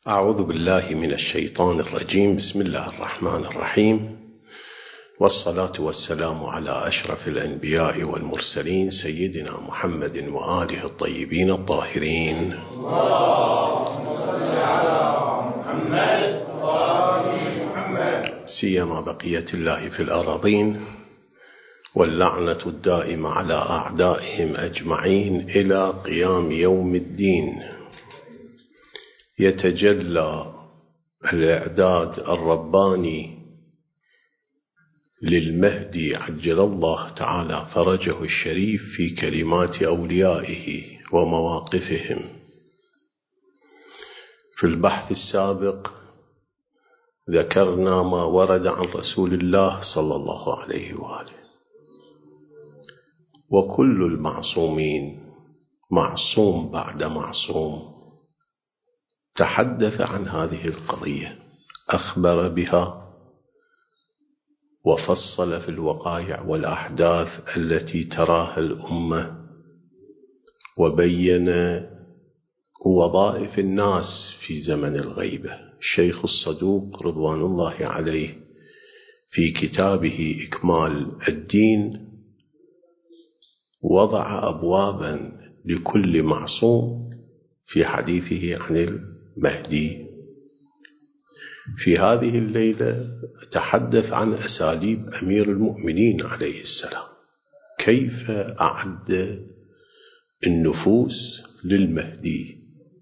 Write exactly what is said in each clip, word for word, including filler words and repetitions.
أعوذ بالله من الشيطان الرجيم. بسم الله الرحمن الرحيم، والصلاة والسلام على أشرف الأنبياء والمرسلين سيدنا محمد وآله الطيبين الطاهرين. اللهم صل على محمد وآل محمد. سيما بقية الله في الأراضين، واللعنة الدائمة على أعدائهم أجمعين إلى قيام يوم الدين. يتجلى الإعداد الرباني للمهدي عجل الله تعالى فرجه الشريف في كلمات أوليائه ومواقفهم. في البحث السابق ذكرنا ما ورد عن رسول الله صلى الله عليه وآله، وكل المعصومين معصوم بعد معصوم تحدث عن هذه القضية، أخبر بها وفصل في الوقائع والأحداث التي تراها الأمة، وبين وظائف الناس في زمن الغيبة. الشيخ الصدوق رضوان الله عليه في كتابه إكمال الدين وضع أبوابا لكل معصوم في حديثه عن المهدي. في هذه الليلة أتحدث عن أساليب أمير المؤمنين عليه السلام، كيف أعد النفوس للمهدي،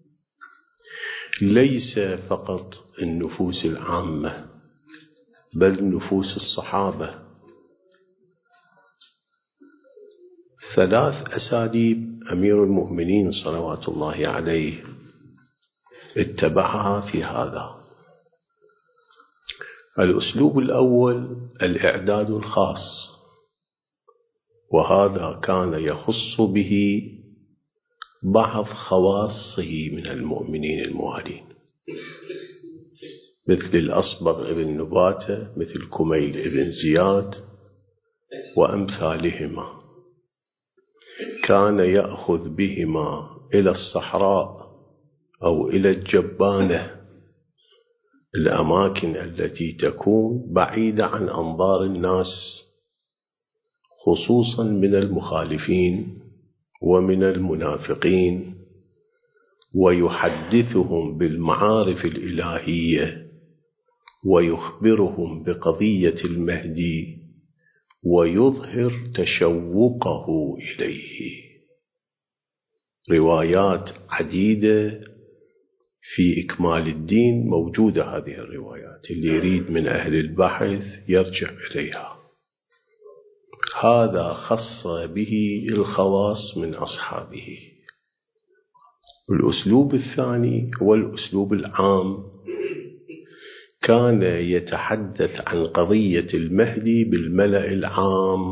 ليس فقط النفوس العامة بل نفوس الصحابة. ثلاث أساليب أمير المؤمنين صلوات الله عليه اتبعها في هذا. الأسلوب الأول الإعداد الخاص، وهذا كان يخص به بعض خواصه من المؤمنين الموالين، مثل الأصبغ ابن نباتة، مثل كميل ابن زياد وأمثالهما. كان يأخذ بهما إلى الصحراء أو إلى الجبانة، الأماكن التي تكون بعيدة عن أنظار الناس، خصوصا من المخالفين ومن المنافقين، ويحدثهم بالمعارف الإلهية ويخبرهم بقضية المهدي ويظهر تشوقه إليه. روايات عديدة في إكمال الدين موجودة، هذه الروايات اللي يريد من أهل البحث يرجع إليها. هذا خص به الخواص من أصحابه. الأسلوب الثاني هو الأسلوب العام، كان يتحدث عن قضية المهدي بالملأ العام،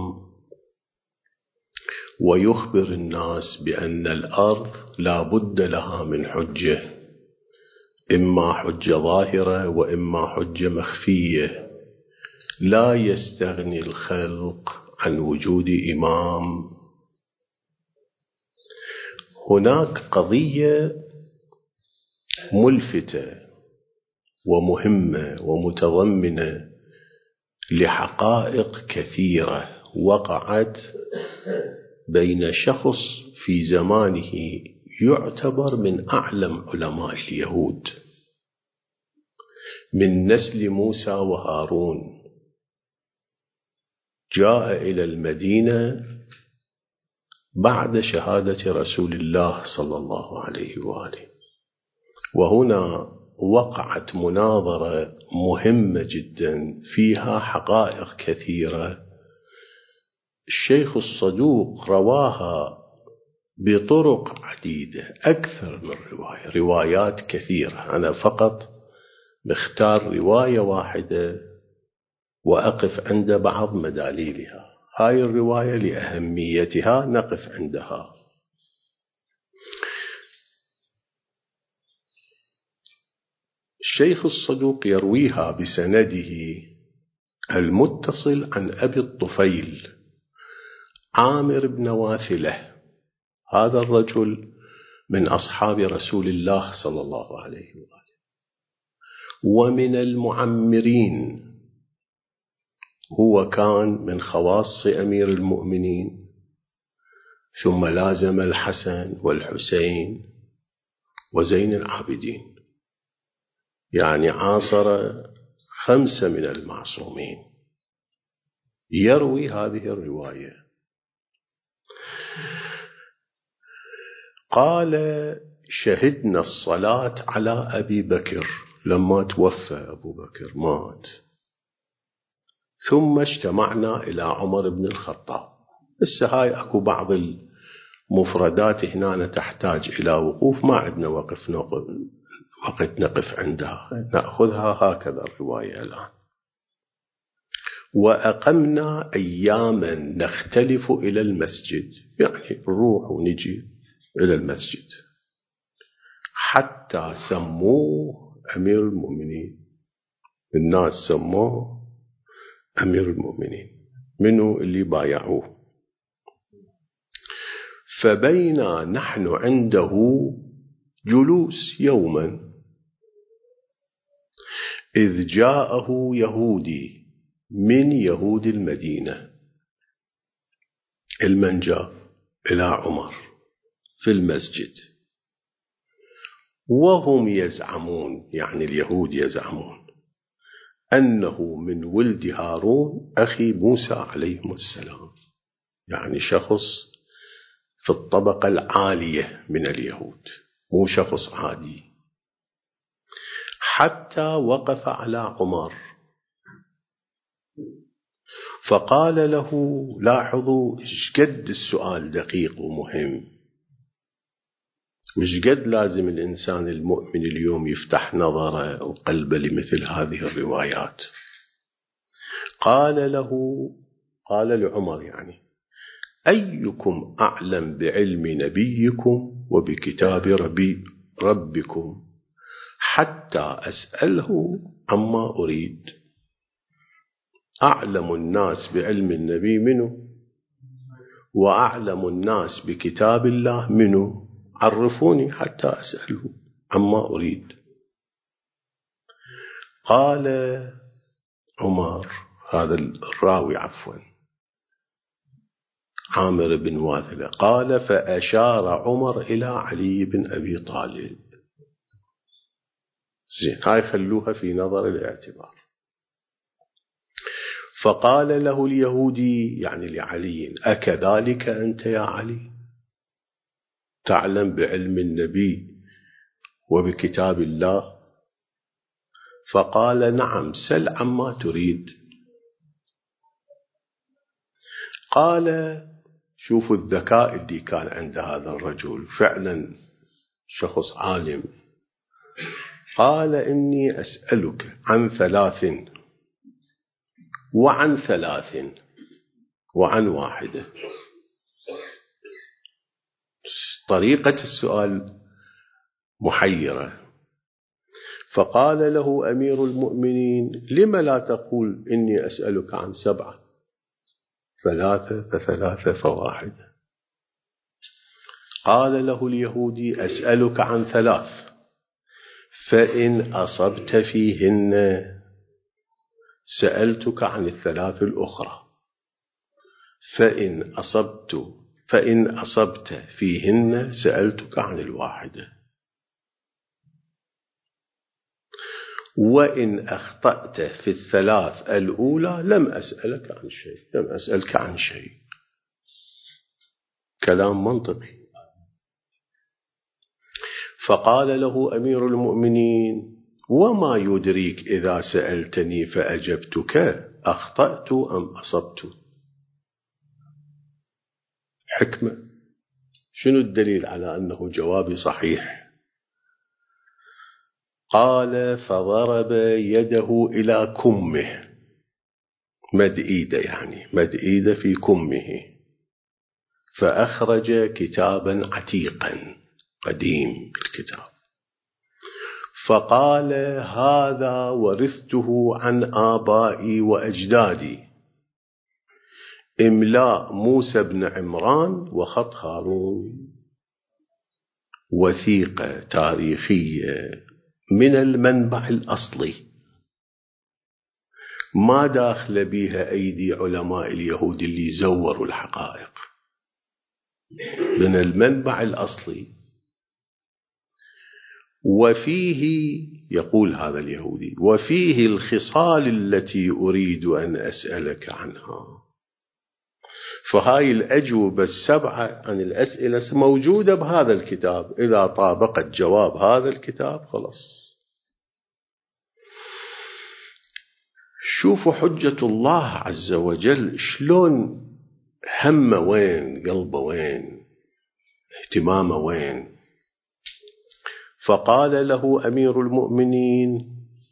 ويخبر الناس بأن الأرض لا بد لها من حجة، إما حجة ظاهرة وإما حجة مخفية. لا يستغني الخلق عن وجود إمام. هناك قضية ملفتة ومهمة ومتضمنة لحقائق كثيرة وقعت بين شخص في زمانه يعتبر من أعلم علماء اليهود، من نسل موسى وهارون. جاء إلى المدينة بعد شهادة رسول الله صلى الله عليه وآله، وهنا وقعت مناظرة مهمة جدا فيها حقائق كثيرة. الشيخ الصدوق رواها بطرق عديدة، أكثر من رواية، روايات كثيرة. أنا فقط بختار رواية واحدة وأقف عند بعض مداليلها. هاي الرواية لأهميتها نقف عندها. الشيخ الصدوق يرويها بسنده المتصل عن أبي الطفيل عامر بن واثلة. هذا الرجل من أصحاب رسول الله صلى الله عليه وآله، ومن المعمرين، هو كان من خواص أمير المؤمنين، ثم لازم الحسن والحسين وزين العابدين، يعني عاصر خمسة من المعصومين، يروي هذه الرواية. قال: شهدنا الصلاة على أبي بكر لما توفى أبو بكر مات، ثم اجتمعنا إلى عمر بن الخطاب. بس هاي أكو بعض المفردات هنا تحتاج إلى وقوف، ما عندنا وقف نقف وقت نقف عندها، نأخذها هكذا الرواية الآن. وأقمنا أياما نختلف إلى المسجد، يعني نروح ونجي إلى المسجد، حتى سموه أمير المؤمنين. الناس سموه أمير المؤمنين، منو اللي بايعوه. فبينا نحن عنده جلوس يوما، إذ جاءه يهودي من يهود المدينة، المنجاب إلى عمر في المسجد، وهم يزعمون، يعني اليهود يزعمون أنه من ولد هارون أخي موسى عليهم السلام، يعني شخص في الطبقة العالية من اليهود، مو شخص عادي. حتى وقف على عمر فقال له، لاحظوا إشقد السؤال دقيق ومهم، وإشقد لازم الإنسان المؤمن اليوم يفتح نظره وقلبه لمثل هذه الروايات. قال له، قال لعمر يعني: أيكم أعلم بعلم نبيكم وبكتاب ربي ربكم حتى أسأله عما أريد؟ أعلم الناس بعلم النبي منه، وأعلم الناس بكتاب الله منه، عرفوني حتى أسأله عما أريد. قال عمر، هذا الراوي عفوا عامر بن واثلة، قال: فأشار عمر إلى علي بن أبي طالب. زين، هاي خلوها في نظر الاعتبار. فقال له اليهودي، يعني لعلي: أكذلك أنت يا علي تعلم بعلم النبي وبكتاب الله؟ فقال: نعم، سل عما تريد. قال: شوفوا الذكاء اللي كان عند هذا الرجل، فعلا شخص عالم. قال: إني أسألك عن ثلاث وعن ثلاث وعن واحدة. طريقة السؤال محيرة. فقال له أمير المؤمنين: لم لا تقول إني أسألك عن سبعة؟ ثلاثة فثلاثة فواحدة. قال له اليهودي: أسألك عن ثلاث، فإن أصبت فيهن سألتك عن الثلاث الأخرى، فإن أصبت فإن أصبت فيهن سألتك عن الواحدة، وإن أخطأت في الثلاث الأولى لم أسألك عن شيء لم أسألك عن شيء. كلام منطقي. فقال له أمير المؤمنين: وما يدريك إذا سألتني فأجبتك أخطأت أم أصبت؟ حكمة. شنو الدليل على أنه جوابي صحيح؟ قال: فضرب يده إلى كمه، مد إيده، يعني مد إيده في كمه، فأخرج كتابا عتيقا قديم الكتاب، فقال: هذا ورثته عن آبائي وأجدادي، إملاء موسى بن عمران وخط هارون، وثيقة تاريخية من المنبع الأصلي، ما داخل بيها أيدي علماء اليهود اللي زوروا الحقائق، من المنبع الأصلي. وفيه، يقول هذا اليهودي، وفيه الخصال التي أريد أن أسألك عنها. فهاي الأجوبة السبعة عن الأسئلة موجودة بهذا الكتاب، إذا طابقت جواب هذا الكتاب خلص. شوفوا حجة الله عز وجل شلون همه وين، قلبه وين، اهتمامه وين. فقال له أمير المؤمنين: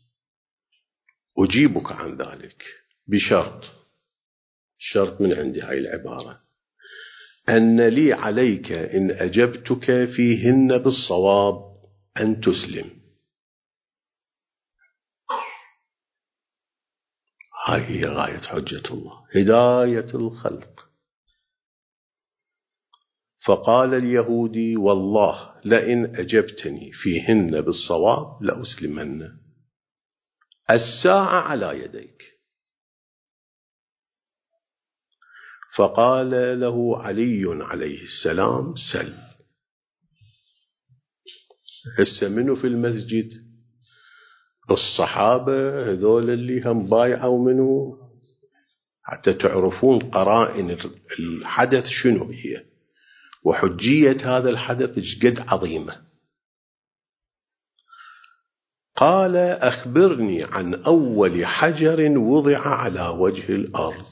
أجيبك عن ذلك بشرط، شرط من عندي هاي العبارة، أن لي عليك إن أجبتك فيهن بالصواب أن تسلم. هاي هي غاية حجة الله، هداية الخلق. فقال اليهودي: والله لئن أجبتني فيهن بالصواب لأسلمن، الساعة على يديك. فقال له علي عليه السلام: سل. هسه منو في المسجد؟ الصحابة هذول اللي هم بايعوا منه، حتى تعرفون قرائن الحدث شنو هي، وحجية هذا الحدث جد عظيمة. قال: أخبرني عن أول حجر وضع على وجه الأرض.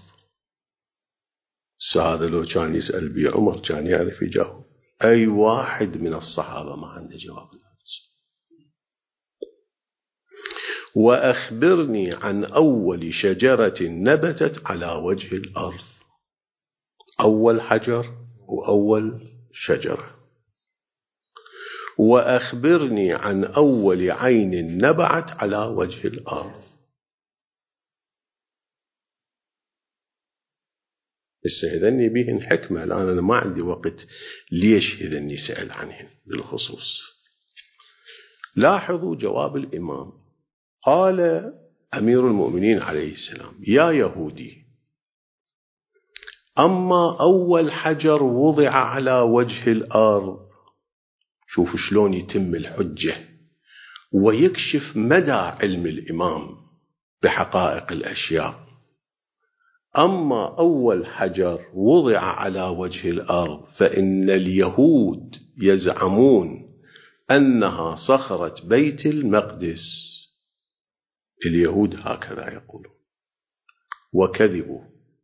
هذا لو كان يسأل بي عمر كان يعرف يجاوب، أي واحد من الصحابة ما عنده جواب. وأخبرني عن أول شجرة نبتت على وجه الأرض. أول حجر وأول شجرة. وأخبرني عن أول عين نبعت على وجه الأرض. بس إذن بيهن حكمة، الآن أنا ما عندي وقت ليش إذن يسأل عنهن بالخصوص. لاحظوا جواب الإمام. قال أمير المؤمنين عليه السلام: يا يهودي، أما أول حجر وضع على وجه الأرض، شوفوا شلون يتم الحجة ويكشف مدى علم الإمام بحقائق الأشياء. أما أول حجر وضع على وجه الأرض فإن اليهود يزعمون أنها صخرة بيت المقدس. اليهود هكذا يقولون، وكذبوا.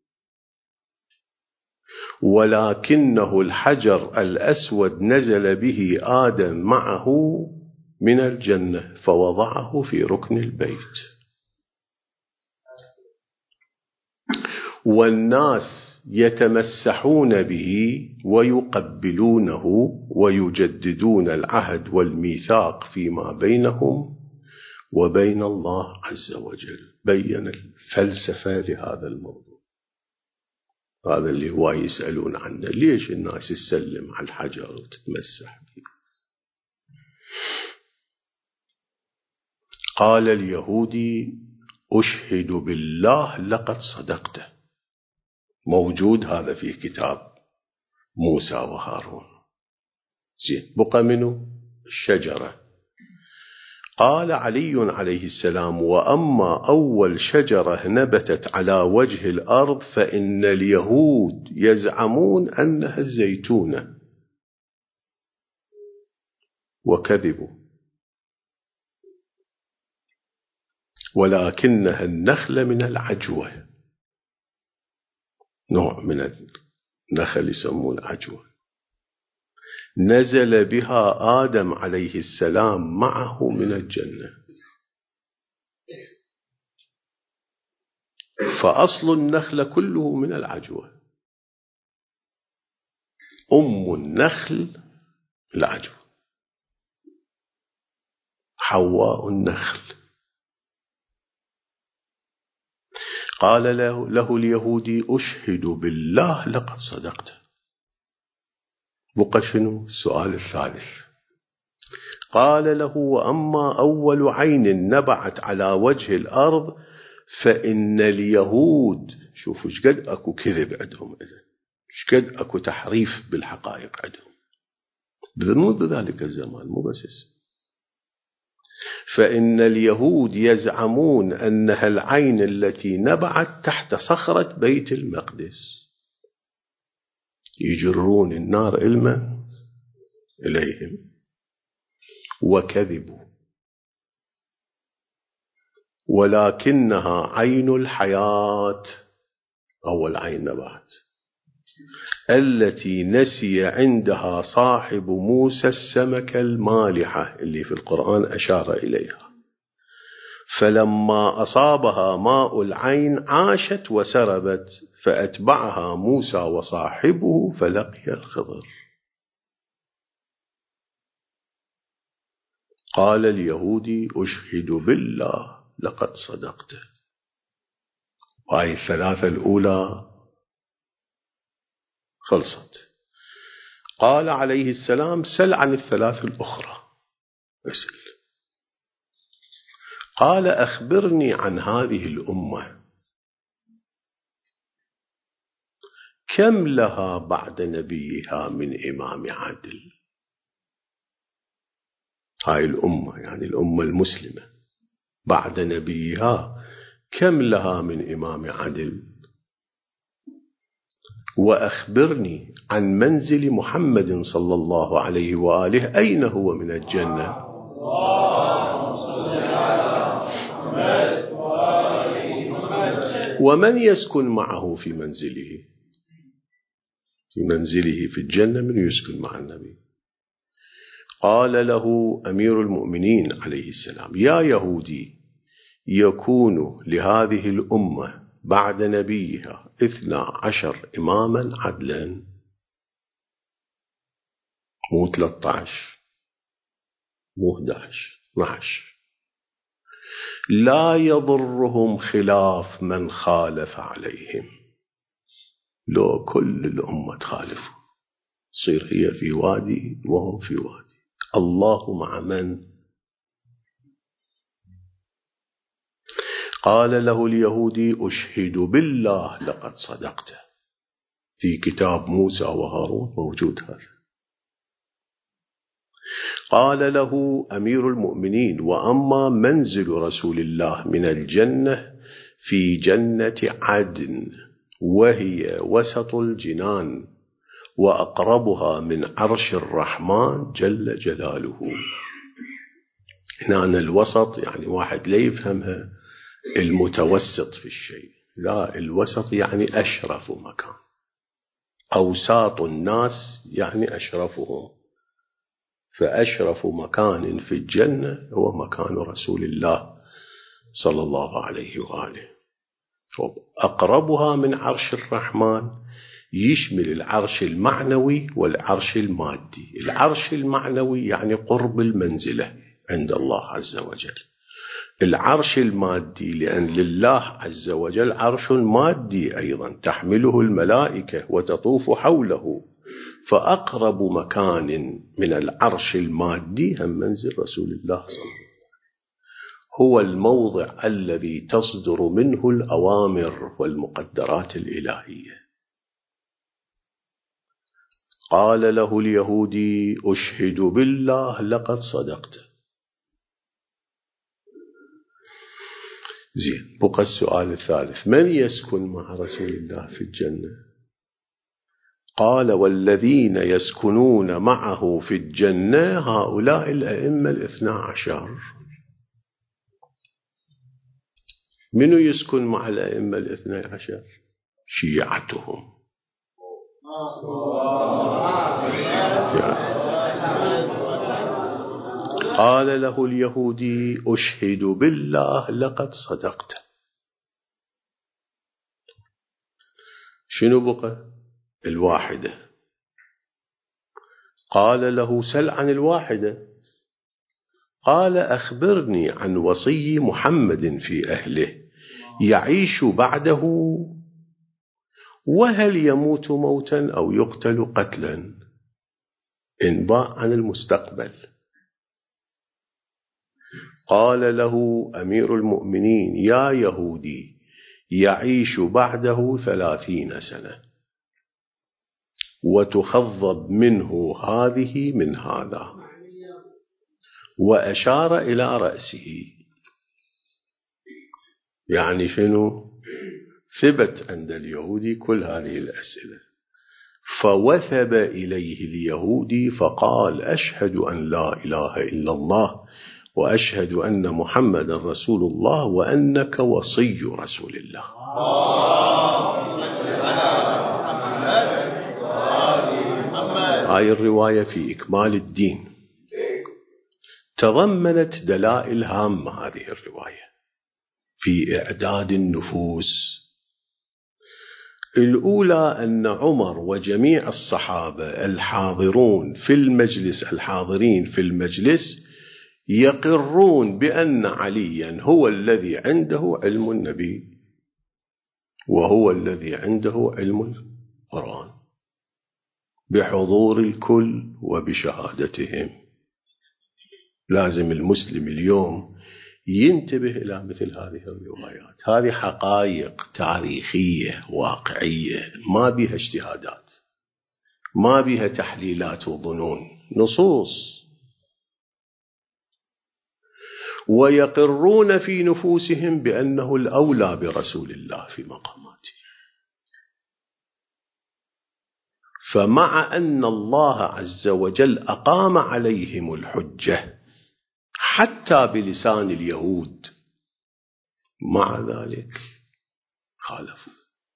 ولكنه الحجر الأسود نزل به آدم معه من الجنة فوضعه في ركن البيت، والناس يتمسحون به ويقبلونه ويجددون العهد والميثاق فيما بينهم وبين الله عز وجل. بين الفلسفة لهذا الموضوع، هذا اللي هو يسألون عنه، ليش الناس تسلم على الحجر وتتمسح به. قال اليهودي: أشهد بالله لقد صدقت. موجود هذا في كتاب موسى وهارون. زين، بقى منه الشجرة. قال علي عليه السلام: وأما أول شجرة نبتت على وجه الأرض فإن اليهود يزعمون أنها الزيتونة، وكذبوا، ولكنها النخل من العجوة، نوع من النخل يسمون عجوة، نزل بها آدم عليه السلام معه من الجنة. فأصل النخل كله من العجوة، أم النخل العجوة، حواء النخل. قال له, له اليهودي: أشهد بالله لقد صدقت. بقى شنو السؤال الثالث؟ قال له: وأما أول عين نبعت على وجه الأرض فإن اليهود، شوفوا شقد أكو كذب عندهم، شقد أكو تحريف بالحقائق عندهم بذنوب ذلك الزمان، مو بس اسم. فإن اليهود يزعمون أنها العين التي نبعت تحت صخرة بيت المقدس، يجرون النار علما إليهم، وكذبوا. ولكنها عين الحياة، أول عين نبعت، التي نسي عندها صاحب موسى السمكة المالحة اللي في القرآن أشار إليها، فلما أصابها ماء العين عاشت وسربت، فأتبعها موسى وصاحبه فلقي الخضر. قال اليهودي: أشهد بالله لقد صدقت. وهي الثلاثة الأولى خلصت. قال عليه السلام: سل عن الثلاث الأخرى. اسأل. قال: أخبرني عن هذه الأمة، كم لها بعد نبيها من إمام عادل؟ هاي الأمة يعني الأمة المسلمة بعد نبيها كم لها من إمام عادل؟ وأخبرني عن منزل محمد صلى الله عليه وآله، أين هو من الجنة؟ ومن يسكن معه في منزله؟ في منزله في الجنة من يسكن مع النبي؟ قال له أمير المؤمنين عليه السلام: يا يهودي، يكون لهذه الأمة بعد نبيها اثنا عشر إماما عدلا، مو ثلاثة عشر، مو أحد عشر، اثنا عشر. لا يضرهم خلاف من خالف عليهم. لو كل الأمة تخالف تصير هي في وادي وهم في وادي، الله مع من؟ قال له اليهودي: أشهد بالله لقد صدقت. في كتاب موسى وهارون موجود هذا. قال له أمير المؤمنين: وأما منزل رسول الله من الجنة في جنة عدن، وهي وسط الجنان وأقربها من عرش الرحمن جل جلاله. هنا الوسط يعني واحد لا يفهمها المتوسط في الشيء، لا، الوسط يعني أشرف مكان، أوساط الناس يعني أشرفهم، فأشرف مكان في الجنة هو مكان رسول الله صلى الله عليه وآله. أقربها من عرش الرحمن يشمل العرش المعنوي والعرش المادي. العرش المعنوي يعني قرب المنزلة عند الله عز وجل. العرش المادي لأن لله عز وجل عرش مادي أيضا تحمله الملائكة وتطوف حوله، فأقرب مكان من العرش المادي هم منزل رسول الله صلى الله عليه وسلم، هو الموضع الذي تصدر منه الأوامر والمقدرات الإلهية. قال له اليهودي: أشهد بالله لقد صدقت. زين، بقى السؤال الثالث: من يسكن مع رسول الله في الجنة؟ قال: والذين يسكنون معه في الجنة هؤلاء الأئمة الاثنى عشر. من يسكن مع الأئمة الاثنى عشر؟ شيعتهم. قال له اليهودي: أشهد بالله لقد صدقت. شنو بقى؟ الواحدة. قال له: سل عن الواحدة. قال: أخبرني عن وصي محمد في أهله، يعيش بعده، وهل يموت موتا أو يقتل قتلا؟ إنباء عن المستقبل. قال له أمير المؤمنين: يا يهودي يعيش بعده ثلاثين سنة وتخضب منه هذه من هذا، وأشار إلى رأسه. يعني شنو؟ ثبت عند اليهودي كل هذه الأسئلة، فوثب إليه اليهودي فقال: أشهد أن لا إله إلا الله وأشهد أن محمد رسول الله وأنك وصي رسول الله. هاي الرواية في إكمال الدين تضمنت دلائل هامة، هذه الرواية في إعداد النفوس. الأولى أن عمر وجميع الصحابة الحاضرون في المجلس الحاضرين في المجلس يقرون بأن عليا هو الذي عنده علم النبي وهو الذي عنده علم القرآن، بحضور الكل وبشهادتهم. لازم المسلم اليوم ينتبه إلى مثل هذه الروايات. هذه حقائق تاريخية واقعية، ما بها اجتهادات، ما بها تحليلات وظنون، نصوص. ويقرون في نفوسهم بأنه الأولى برسول الله في مقاماته. فمع أن الله عز وجل أقام عليهم الحجة حتى بلسان اليهود، مع ذلك خالفوا.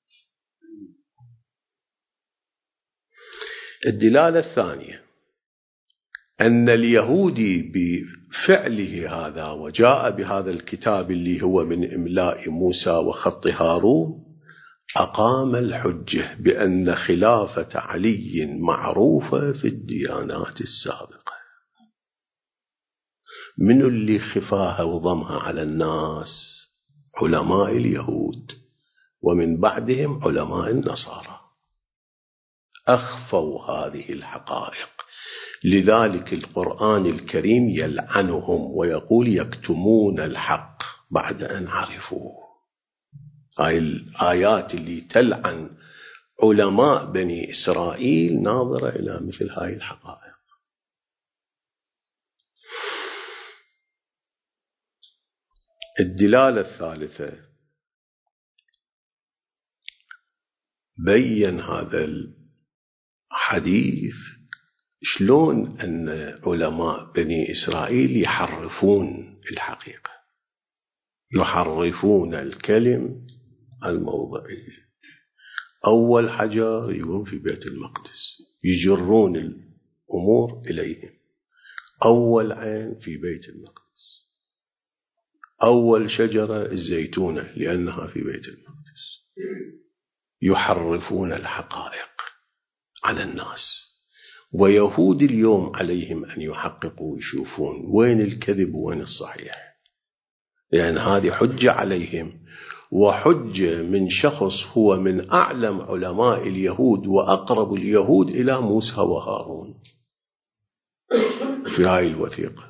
الدلالة الثانية أن اليهودي بفعله هذا وجاء بهذا الكتاب اللي هو من إملاء موسى وخط هارون أقام الحجة بأن خلافة علي معروفة في الديانات السابقة. من اللي خفاها وضمها على الناس؟ علماء اليهود، ومن بعدهم علماء النصارى أخفوا هذه الحقائق. لذلك القرآن الكريم يلعنهم ويقول: يكتمون الحق بعد أن عرفوه. هاي الآيات اللي تلعن علماء بني إسرائيل ناظرة إلى مثل هاي الحقائق. الدلالة الثالثة بين هذا الحديث شلون أن علماء بني إسرائيل يحرفون الحقيقة، يحرفون الكلم الموضعي. أول حجر يقوم في بيت المقدس يجرون الأمور إليهم، أول عين في بيت المقدس، أول شجرة الزيتونة لأنها في بيت المقدس. يحرفون الحقائق على الناس. ويهود اليوم عليهم أن يحققوا ويشوفون وين الكذب وين الصحيح، لأن يعني هذه حجة عليهم، وحجة من شخص هو من أعلم علماء اليهود وأقرب اليهود إلى موسى وهارون في هاي الوثيقة.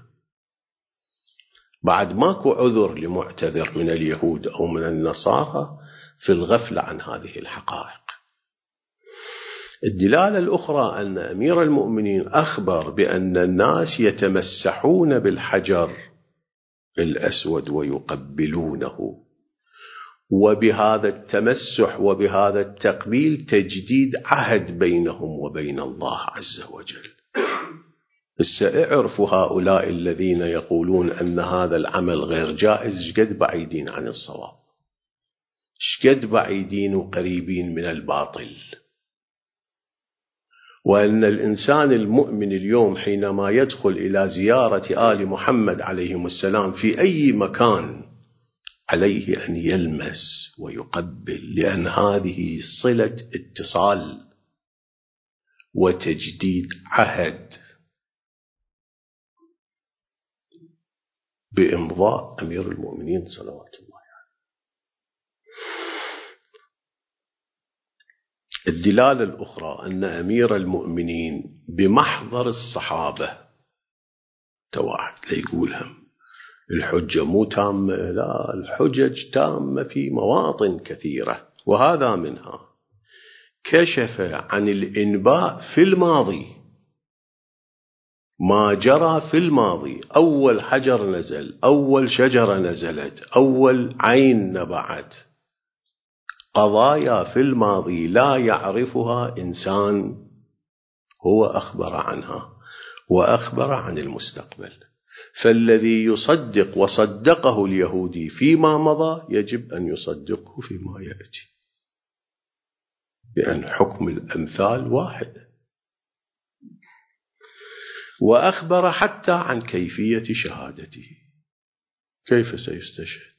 بعد ماكو عذر لمعتذر من اليهود أو من النصارى في الغفلة عن هذه الحقائق. الدلالة الأخرى أن أمير المؤمنين أخبر بأن الناس يتمسحون بالحجر الأسود ويقبلونه، وبهذا التمسح وبهذا التقبيل تجديد عهد بينهم وبين الله عز وجل. اعرفوا هؤلاء الذين يقولون أن هذا العمل غير جائز شقد بعيدين عن الصواب، شقد بعيدين وقريبين من الباطل. وأن الإنسان المؤمن اليوم حينما يدخل إلى زيارة آل محمد عليهم السلام في أي مكان عليه أن يلمس ويقبل، لأن هذه صلة اتصال وتجديد عهد بإمضاء أمير المؤمنين صلوات الله عليه. الدلالة الأخرى أن أمير المؤمنين بمحضر الصحابة، تواعد لا يقولهم الحجة مو تامة، لا، الحجج تامة في مواطن كثيرة، وهذا منها. كشف عن الإنباء في الماضي، ما جرى في الماضي، أول حجر نزل، أول شجرة نزلت، أول عين نبعت، قضايا في الماضي لا يعرفها إنسان، هو أخبر عنها وأخبر عن المستقبل. فالذي يصدق وصدقه اليهودي فيما مضى يجب أن يصدقه فيما يأتي، لأن حكم الأمثال واحد. وأخبر حتى عن كيفية شهادته، كيف سيستشهد.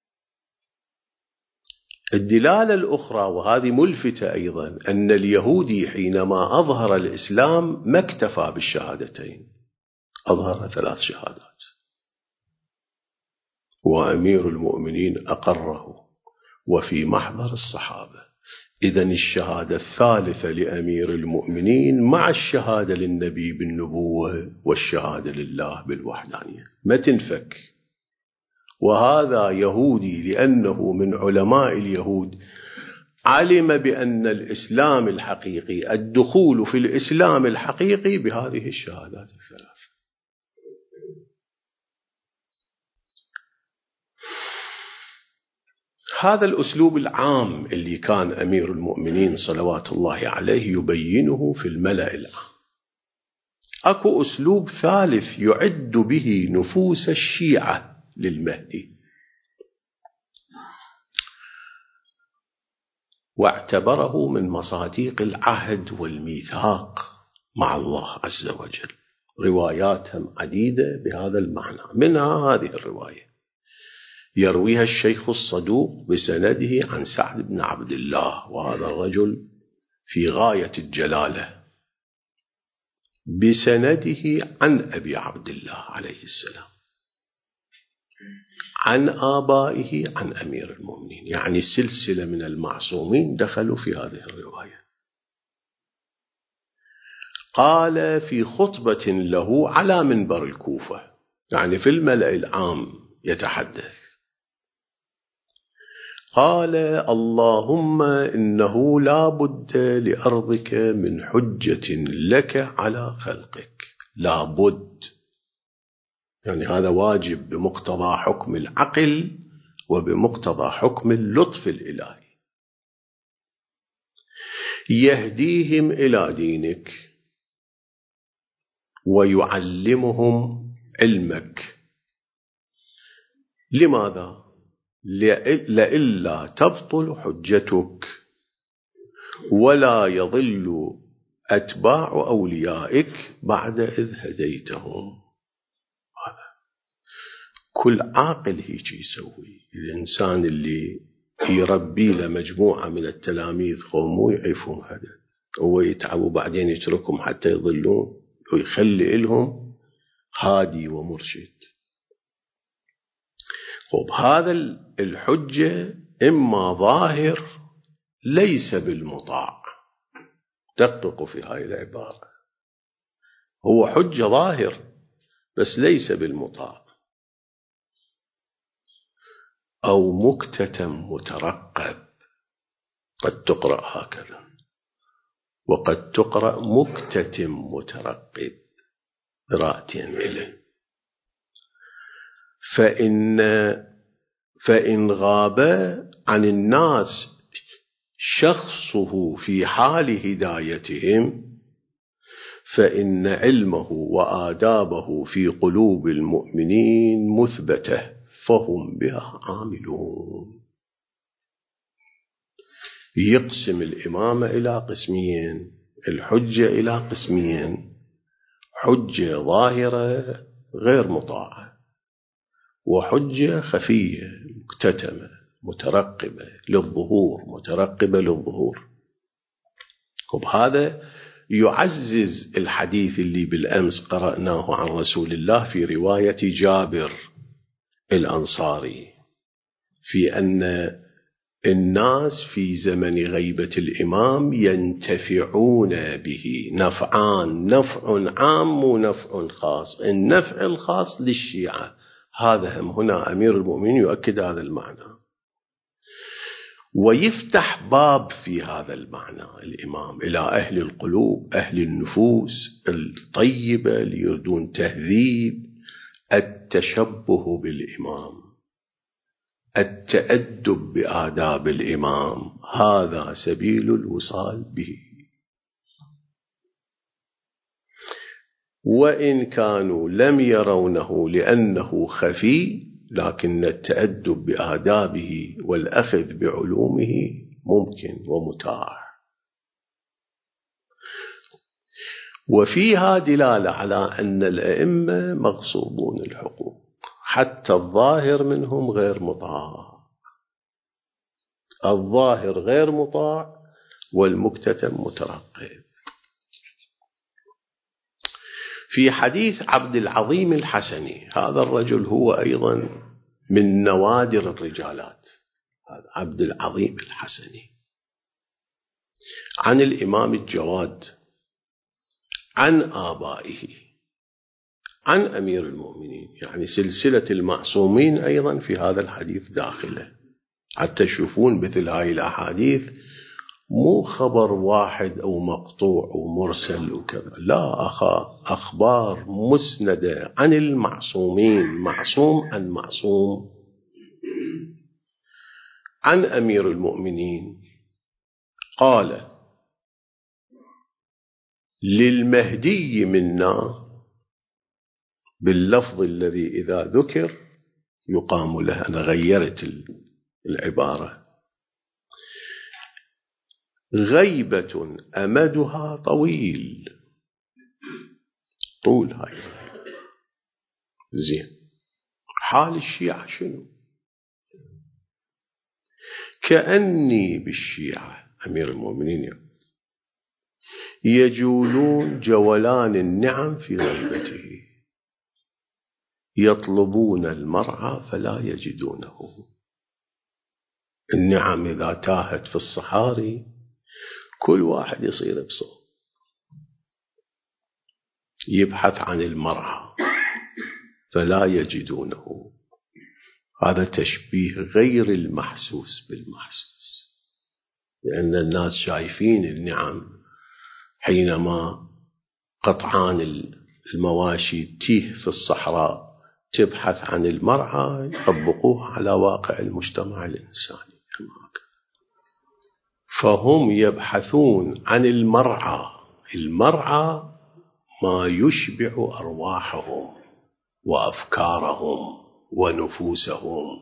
الدلالة الأخرى وهذه ملفتة أيضا، أن اليهودي حينما أظهر الإسلام ما اكتفى بالشهادتين، أظهر ثلاث شهادات، وأمير المؤمنين أقره وفي محضر الصحابة. إذن الشهادة الثالثة لأمير المؤمنين مع الشهادة للنبي بالنبوة والشهادة لله بالوحدانية، ما تنفك. وهذا يهودي لأنه من علماء اليهود، علم بأن الإسلام الحقيقي، الدخول في الإسلام الحقيقي بهذه الشهادات الثلاث. هذا الأسلوب العام اللي كان أمير المؤمنين صلوات الله عليه يبينه في الملأ العام. أكو أسلوب ثالث يعد به نفوس الشيعة للمهدي، واعتبره من مصاديق العهد والميثاق مع الله عز وجل. رواياتهم عديدة بهذا المعنى، منها هذه الرواية يرويها الشيخ الصدوق بسنده عن سعد بن عبد الله، وهذا الرجل في غاية الجلالة، بسنده عن أبي عبد الله عليه السلام، عن آبائه عن أمير المؤمنين، يعني سلسلة من المعصومين دخلوا في هذه الرواية. قال في خطبة له على منبر الكوفة، يعني في الملأ العام يتحدث، قال: اللهم إنه لا بد لأرضك من حجة لك على خلقك. لا بد، يعني هذا واجب بمقتضى حكم العقل وبمقتضى حكم اللطف الإلهي. يهديهم إلى دينك ويعلمهم علمك. لماذا؟ لئلا تبطل حجتك ولا يضل أتباع أوليائك بعد إذ هديتهم. كل عاقل هيك يسوي. الإنسان اللي يربي له مجموعة من التلاميذ قوموا يعرفون هذا، هو يتعبوا بعدين يتركهم حتى يضلون، ويخلي لهم هادي ومرشد. طب هذا الحجة إما ظاهر ليس بالمطاع، دققوا في هاي العبارة، هو حجة ظاهر بس ليس بالمطاع، أو مكتتم مترقب، قد تقرأ هكذا وقد تقرأ مكتتم مترقب، قراءتين إليه. فإن, فإن غاب عن الناس شخصه في حال هدايتهم فإن علمه وآدابه في قلوب المؤمنين مثبتة فهم بها عاملون. يقسم الإمامة إلى قسمين، الحجة إلى قسمين: حجة ظاهرة غير مطاعة، وحجة خفية مكتتمة مترقبة للظهور، مترقبة للظهور. وبهذا يعزز الحديث اللي بالأمس قرأناه عن رسول الله في رواية جابر الأنصاري، في أن الناس في زمن غيبة الإمام ينتفعون به نفعان، نفع عام ونفع خاص. النفع الخاص للشيعة، هذا هم هنا أمير المؤمنين يؤكد هذا المعنى، ويفتح باب في هذا المعنى الإمام إلى أهل القلوب، أهل النفوس الطيبة اللي يريدون تهذيب التشبه بالإمام، التأدب بآداب الإمام، هذا سبيل الوصال به. وإن كانوا لم يرونه لأنه خفي، لكن التأدب بآدابه والأخذ بعلومه ممكن ومتاح. وفيها دلالة على أن الأئمة مغصوبون الحقوق، حتى الظاهر منهم غير مطاع، الظاهر غير مطاع والمكتتم مترقب. في حديث عبد العظيم الحسني، هذا الرجل هو أيضا من نوادر الرجالات، هذا عبد العظيم الحسني، عن الإمام الجواد، عن آبائه، عن أمير المؤمنين، يعني سلسلة المعصومين أيضا في هذا الحديث داخله، حتى تشوفون مثل هاي الأحاديث مو خبر واحد أو مقطوع ومرسل وكذا، لا، أخا أخبار مسندة عن المعصومين، معصوم عن معصوم. عن أمير المؤمنين قال: للمهدي منا، باللفظ الذي إذا ذكر يقام له، أنا غيرت العبارة، غيبة أمدها طويل، طول هاي زين. حال الشيعة شنو؟ كأني بالشيعة أمير المؤمنين يجولون جولان النعم في غيبته، يطلبون المرعى فلا يجدونه. النعم إذا تاهت في الصحاري كل واحد يصير بصوت، يبحث عن المرعى فلا يجدونه. هذا تشبيه غير المحسوس بالمحسوس، لأن الناس شايفين النعم حينما قطعان المواشي تيه في الصحراء تبحث عن المرعى، يطبقوه على واقع المجتمع الإنساني، فهم يبحثون عن المرعى، المرعى ما يشبع أرواحهم وأفكارهم ونفوسهم،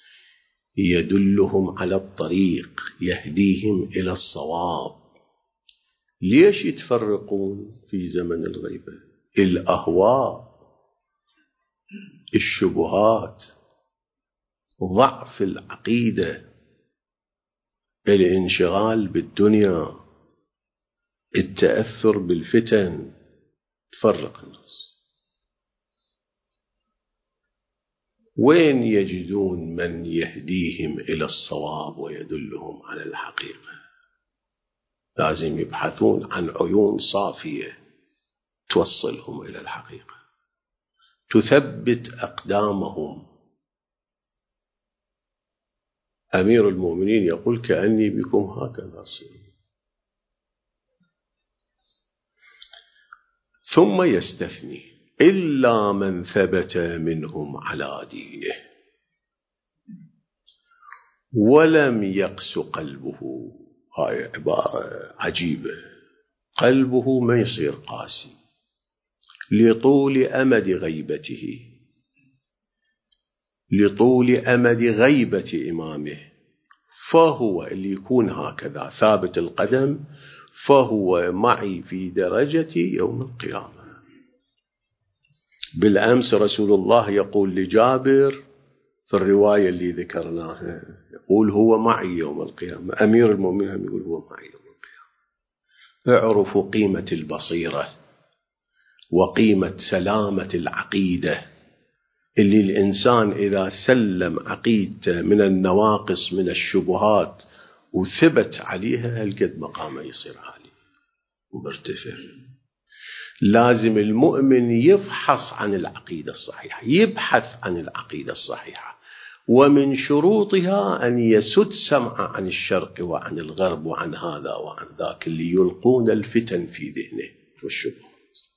يدلهم على الطريق، يهديهم إلى الصواب. ليش يتفرقون في زمن الغيبة؟ الأهواء، الشبهات، ضعف العقيدة، الانشغال بالدنيا، التأثر بالفتن، تفرق الناس. وين يجدون من يهديهم إلى الصواب ويدلهم على الحقيقة؟ لازم يبحثون عن عيون صافية توصلهم إلى الحقيقة، تثبت أقدامهم. أمير المؤمنين يقول: كأني بكم هكذا صير. ثم يستثني: إلا من ثبت منهم على دينه ولم يقس قلبه. هاي عبارة عجيبة، قلبه ما يصير قاسي لطول أمد غيبته، لطول أمد غيبة إمامه، فهو اللي يكون هكذا ثابت القدم، فهو معي في درجتي يوم القيامة. بالأمس رسول الله يقول لجابر في الرواية اللي ذكرناها، يقول هو معي يوم القيامة. أمير المؤمنين يقول هو معي يوم القيامة. اعرفوا قيمة البصيرة وقيمة سلامة العقيدة، اللي الإنسان إذا سلم عقيدته من النواقص من الشبهات وثبت عليها، هالقد مقامه يصير عالي ومرتفع. لازم المؤمن يفحص عن العقيدة الصحيحة، يبحث عن العقيدة الصحيحة، ومن شروطها أن يسد سمعه عن الشرق وعن الغرب وعن هذا وعن ذاك اللي يلقون الفتن في ذهنه والشبهات.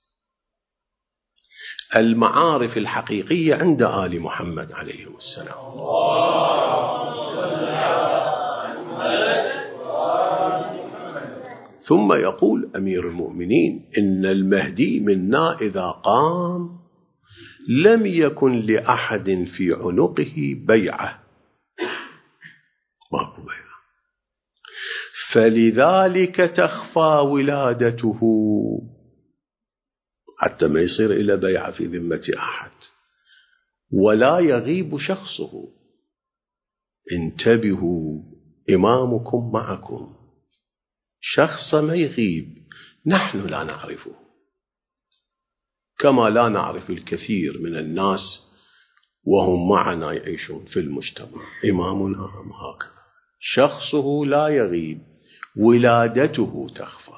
المعارف الحقيقية عند آل محمد عليهم السلام. ثم يقول أمير المؤمنين: إن المهدي منا إذا قام لم يكن لأحد في عنقه بيعة، ماكو بيعة، فلذلك تخفى ولادته، حتى ما يصير إلى بيعة في ذمة أحد، ولا يغيب شخصه. انتبهوا، إمامكم معكم، شخص ما يغيب، نحن لا نعرفه، كما لا نعرف الكثير من الناس وهم معنا يعيشون في المجتمع. إمامنا هكذا، شخصه لا يغيب، ولادته تخفى.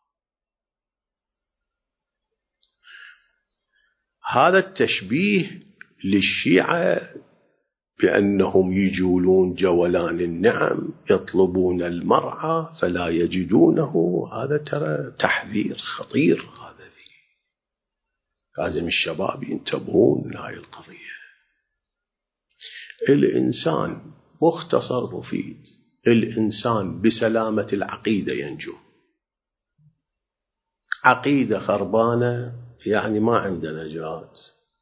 هذا التشبيه للشيعة بأنهم يجولون جولان النعم، يطلبون المرعى فلا يجدونه، هذا ترى تحذير خطير، هذا فيه لازم الشباب ينتبهون لهذه القضية. الإنسان مختصر مفيد، الإنسان بسلامة العقيدة ينجو. عقيدة خربانة يعني ما عنده نجاة،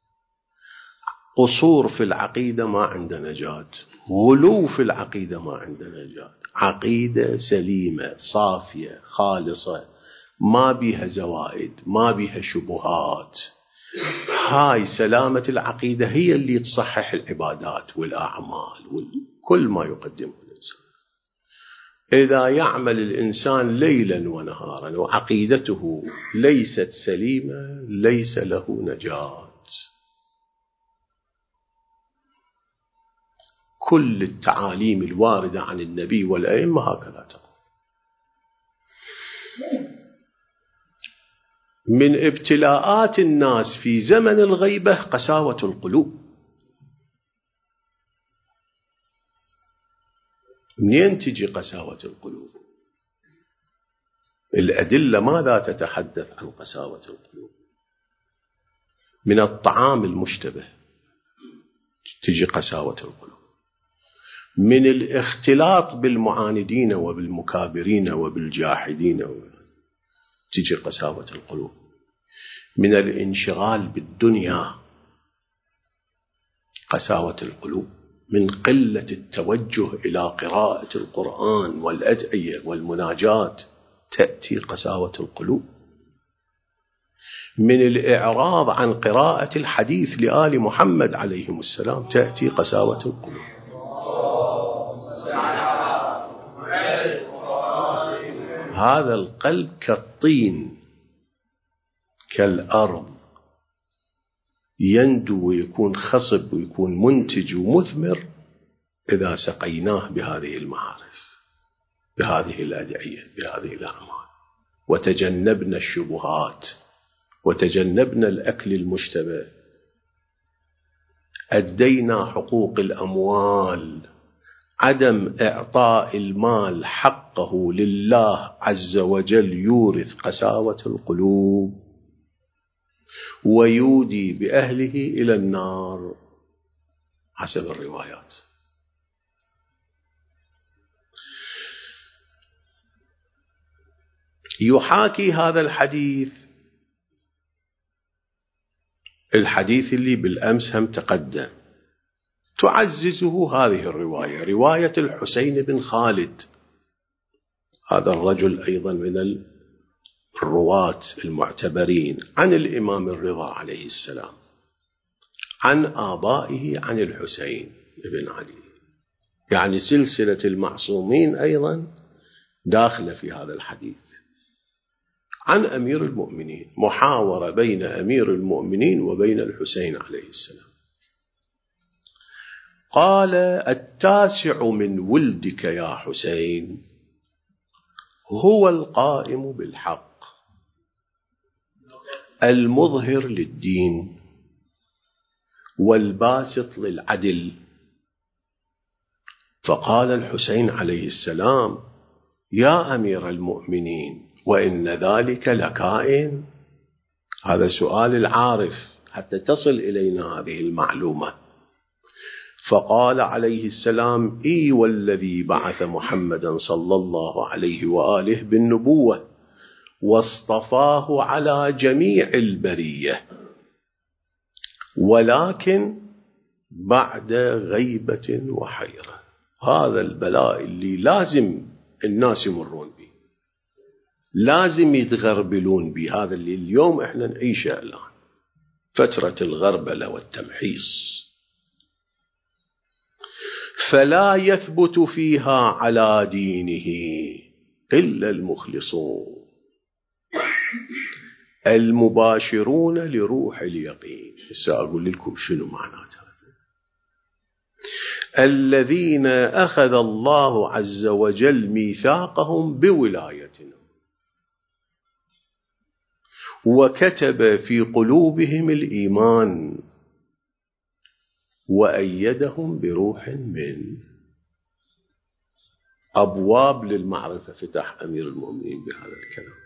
قصور في العقيدة ما عنده نجاة، غلو في العقيدة ما عنده نجاة. عقيدة سليمة صافية خالصة ما بيها زوائد، ما بيها شبهات، هاي سلامة العقيدة هي اللي تصحح العبادات والأعمال وكل ما يقدمه الإنسان. إذا يعمل الإنسان ليلا ونهارا وعقيدته ليست سليمة ليس له نجاة. كل التعاليم الواردة عن النبي والأئمة هكذا تقول. من ابتلاءات الناس في زمن الغيبة قساوة القلوب. منين تجي قساوة القلوب؟ الأدلة ماذا تتحدث عن قساوة القلوب؟ من الطعام المشتبه تجي قساوة القلوب، من الاختلاط بالمعاندين وبالمكابرين وبالجاحدين تجي قساوة القلوب، من الانشغال بالدنيا قساوة القلوب، من قلة التوجه إلى قراءة القرآن والأدعية والمناجات تأتي قساوة القلوب، من الإعراض عن قراءة الحديث لآل محمد عليهم السلام تأتي قساوة القلوب. هذا القلب كالطين كالأرض، يندو ويكون خصب ويكون منتج ومثمر إذا سقيناه بهذه المعارف، بهذه الأدعية، بهذه الأعمال، وتجنبنا الشبهات وتجنبنا الأكل المشتبه، أدينا حقوق الأموال، عدم إعطاء المال حقه لله عز وجل يورث قساوة القلوب ويودي بأهله إلى النار حسب الروايات. يحاكي هذا الحديث الحديث اللي بالأمس هم تقدم، تعززه هذه الرواية، رواية الحسين بن خالد، هذا الرجل أيضا من الرواة المعتبرين عن الإمام الرضا عليه السلام، عن آبائه عن الحسين بن علي، يعني سلسلة المعصومين أيضا داخلة في هذا الحديث. عن أمير المؤمنين، محاورة بين أمير المؤمنين وبين الحسين عليه السلام. قال: التاسع من ولدك يا حسين هو القائم بالحق المظهر للدين والباسط للعدل. فقال الحسين عليه السلام: يا أمير المؤمنين، وإن ذلك لكائن. هذا سؤال العارف حتى تصل إلينا هذه المعلومة. فقال عليه السلام: إي والذي بعث محمدا صلى الله عليه وآله بالنبوة واصطفاه على جميع البرية، ولكن بعد غيبة وحيرة. هذا البلاء اللي لازم الناس يمرون به، لازم يتغربلون به، هذا اللي اليوم احنا نعيشه الآن، فترة الغربلة والتمحيص. فلا يثبت فيها على دينه إلا المخلصون المباشرون لروح اليقين. سأقول لكم شنو معنات هذا. الذين أخذ الله عز وجل ميثاقهم بولايتنا وكتب في قلوبهم الإيمان وأيدهم بروح منه. أبواب للمعرفة فتح أمير المؤمنين بهذا الكلام.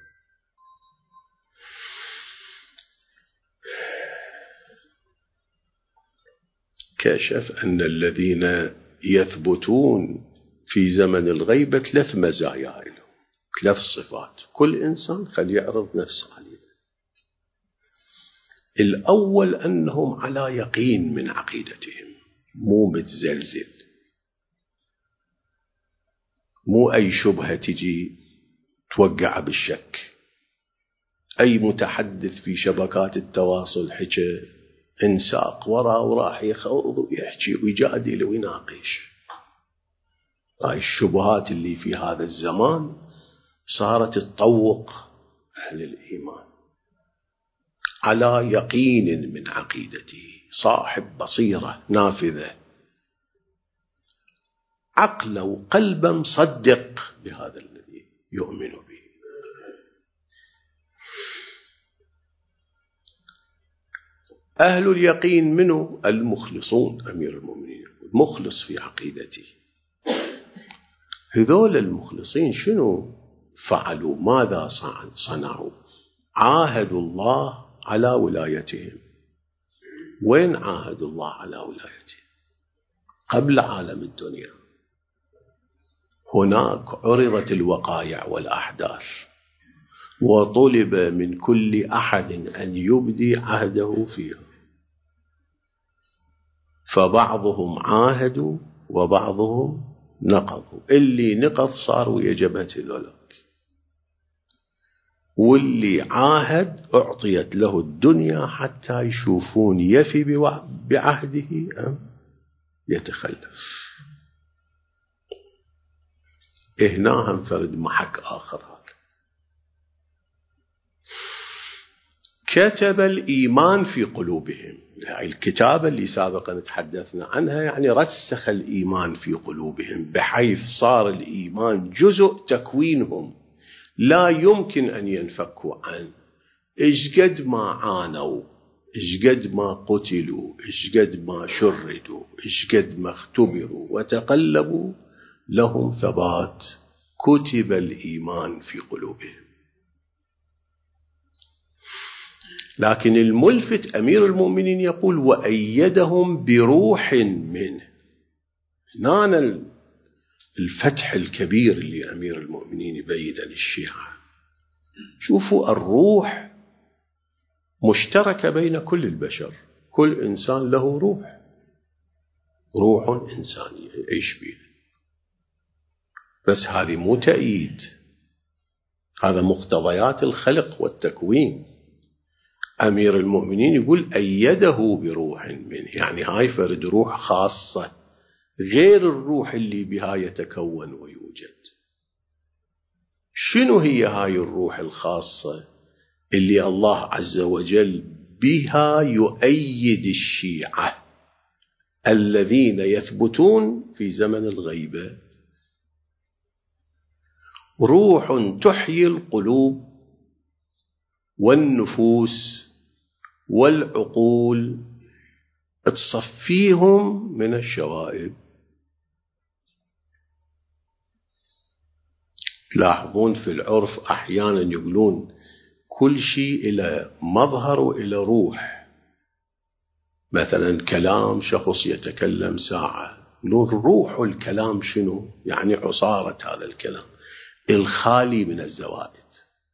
كشف أن الذين يثبتون في زمن الغيبة ثلاث مزايا لهم، ثلاث صفات، كل إنسان خل يعرض نفسه عليه. الأول أنهم على يقين من عقيدتهم، مو متزلزل، مو أي شبهة تجي توقع بالشك. أي متحدث في شبكات التواصل حكى انساق وراء وراح يخوض ويحكي ويجادل ويناقش. هاي الشبهات اللي في هذا الزمان صارت تطوق أهل الإيمان. على يقين من عقيدته، صاحب بصيرة نافذة، عقلا وقلبا مصدق بهذا الذي يؤمن به. أهل اليقين منه المخلصون. أمير المؤمنين يقول مخلص في عقيدته. هذول المخلصين شنو فعلوا؟ ماذا صنعوا؟ عاهدوا الله على ولايتهم. وين عاهدوا الله على ولايتهم؟ قبل عالم الدنيا هناك عرضت الوقائع والأحداث وطلب من كل أحد أن يبدي عهده فيها، فبعضهم عاهدوا وبعضهم نقضوا. اللي نقض صار ويا جبهة ذلك، واللي عاهد أعطيت له الدنيا حتى يشوفون يفي بعهده أم يتخلف. هنا هم فرد محك آخر. هذا كتب الإيمان في قلوبهم. الكتابة اللي سابقا تحدثنا عنها يعني رسخ الإيمان في قلوبهم، بحيث صار الإيمان جزء تكوينهم لا يمكن أن ينفكوا عنه. إيش قد ما عانوا، إيش قد ما قتلوا، إيش قد ما شردوا، إيش قد ما اختبروا وتقلبوا، لهم ثبات. كتب الإيمان في قلوبهم. لكن الملفت أمير المؤمنين يقول وأيدهم بروح منه. هنا الفتح الكبير اللي أمير المؤمنين يبيد للشيعة. شوفوا الروح مشتركة بين كل البشر، كل إنسان له روح، روح إنسانية يعيش بها. بس هذه مو تأييد، هذا مقتضيات الخلق والتكوين. أمير المؤمنين يقول أيده بروح منه، يعني هاي فرد روح خاصة غير الروح اللي بها يتكون ويوجد. شنو هي هاي الروح الخاصة اللي الله عز وجل بها يؤيد الشيعة الذين يثبتون في زمن الغيبة؟ روح تحيي القلوب والنفوس والعقول تصفيهم من الشوائب. تلاحظون في العرف أحيانا يقولون كل شيء إلى مظهر وإلى روح. مثلا كلام شخص يتكلم ساعة، يقولون روح الكلام شنو؟ يعني عصارة هذا الكلام الخالي من الزوائد.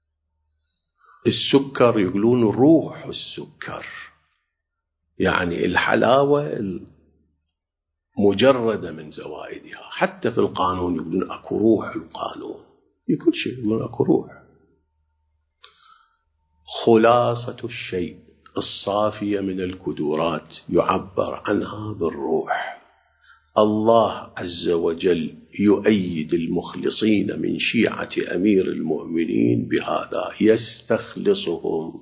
السكر يقولون روح السكر، يعني الحلاوة مجردة من زوائدها. حتى في القانون يقولون أكو روح القانون، في كل شيء يقولون أكو روح. خلاصة الشيء الصافية من الكدورات يعبر عنها بالروح. الله عز وجل يؤيد المخلصين من شيعة أمير المؤمنين بهذا، يستخلصهم،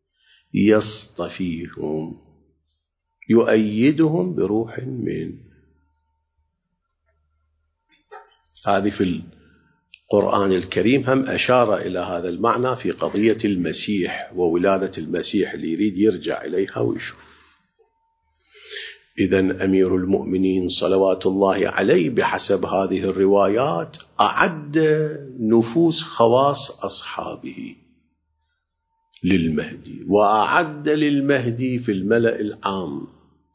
يصطفيهم، يؤيدهم بروح من. هذه في القرآن الكريم هم أشار إلى هذا المعنى في قضية المسيح وولادة المسيح، اللي يريد يرجع إليها ويشوف. إذن أمير المؤمنين صلوات الله عليه بحسب هذه الروايات أعد نفوس خواص أصحابه للمهدي، وأعد للمهدي في الملأ العام،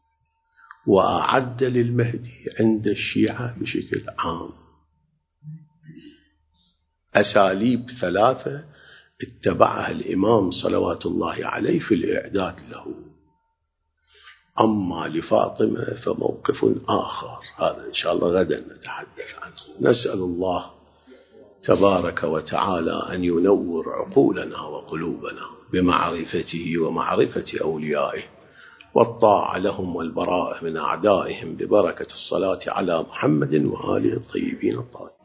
وأعد للمهدي عند الشيعة بشكل عام. أساليب ثلاثة اتبعها الإمام صلوات الله عليه في الإعداد له. أما لفاطمة فموقف آخر، هذا إن شاء الله غدا نتحدث عنه. نسأل الله تبارك وتعالى أن ينور عقولنا وقلوبنا بمعرفته ومعرفة أوليائه، والطاعة لهم والبراءة من أعدائهم، ببركة الصلاة على محمد وآله الطيبين الطاهرين.